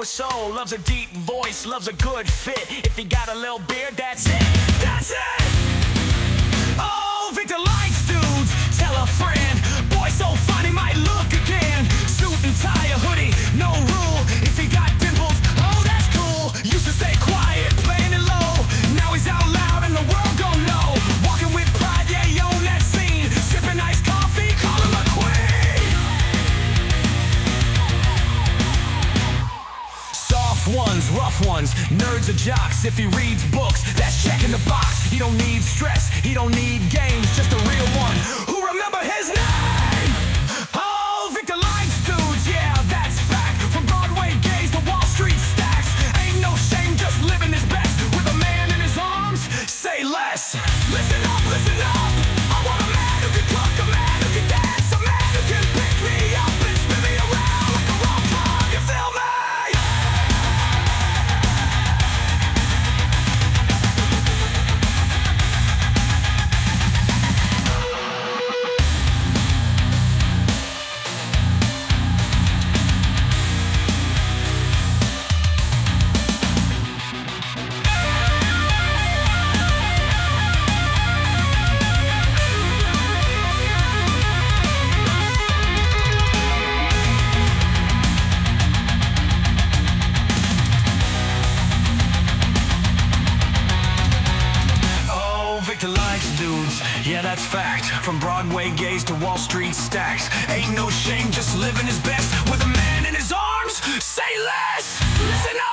power soul, loves a deep voice, loves a good fit. If he got a little beard, that's it, that's it. Oh, Victor likes dudes, tell a friend. Boy so fine he might look again. Suit and tie, a hoodie, no rule. If he got dimples, oh that's cool. Used to stay quiet, playing it low. Now he's out loud and the world gon' know. Walking with pride, yeah, he own that scene. Sipping iced coffee, call him a queen. Soft ones, rough ones, nerds or jocks. If he reads books, that's checking the box. He don't need stress, he don't need games, just a real one who remember his name. Oh, Victor likes dudes, yeah, that's fact. From Broadway gays to Wall Street stacks. Ain't no shame, just living his best. With a man in his arms, say less. Listen up, listen up. I want a man who can cook, a man who can dance, a man who can pick me up and spin me around like a rock dog, you feel me? Victor likes dudes, yeah that's fact. From Broadway gays to Wall Street stacks. Ain't no shame, just living his best. With a man in his arms, say less. Listen up.